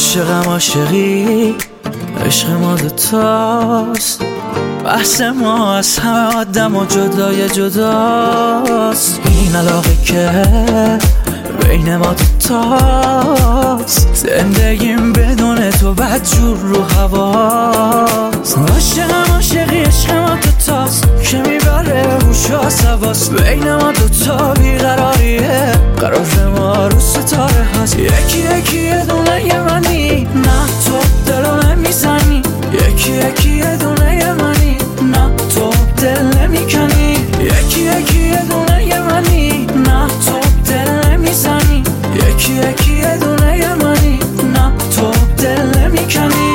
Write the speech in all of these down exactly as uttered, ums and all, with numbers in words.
عاشقم عاشقی، عشق ما دوتاست، بحث ما از همه آدم و جدای جداست. این علاقه که بین ما دوتاست، زندگیم بدون تو بدجور رو هواست. عاشقم عاشقی، عشق ما دوتاست که میبره هوش و حواس. بین ما دوتا بیقراریه، قرار ما رو ستاره هست. یکی یکی یه دونه یه منی، نه تو دلو نمیزنی. یکی یکی یه دونه یه منی، نه تو دل نمیکنی. یکی یکی یه دونه یه منی، نه تو دل نمیزنی. یکی یکی یه دونه یه منی، نه تو دل نمیکنی.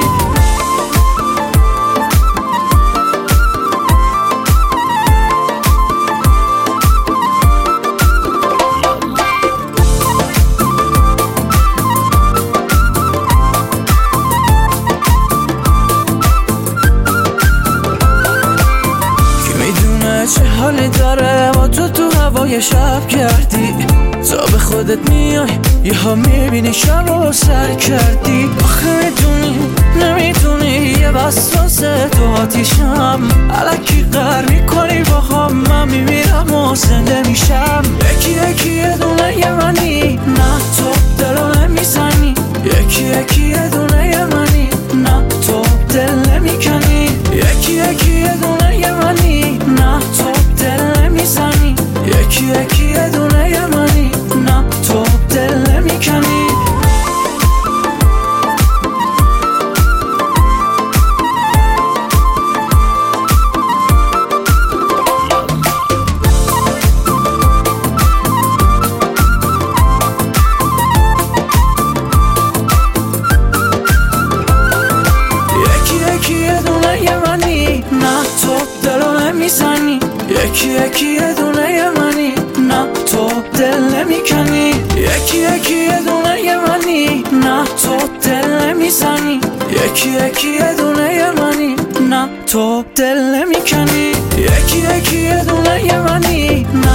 چه حالی داره با تو تو هوای شب کردی. تا به خودت میای یه ها میبینی شب رو سر کردی. آخه میدونی نمیدونی یه وسوسه تو آتیشم. الکی قهر میکنی با هم، من میمیرم و زنده میشم. یکی یکی یه دونه یه منی، نه تو دلو نمیزنی. یکی یکی یه دونه یه منی، نه تو دل نمیکنی. یکی یکی یه دونه یه منی، نه تو دل نمیزنی. یکی یکی یه دونه یه منی، نه تو دل نمیکنی. یکی یکی یه دونه یه منی، نه تو دل نمیکنی. یکی یکی یه دونه یه منی، نه تو دل نمیزنی. یکی یکی یه دونه یه منی، نه تو دل نمیکنی. یکی یکی یه دونه یه منی.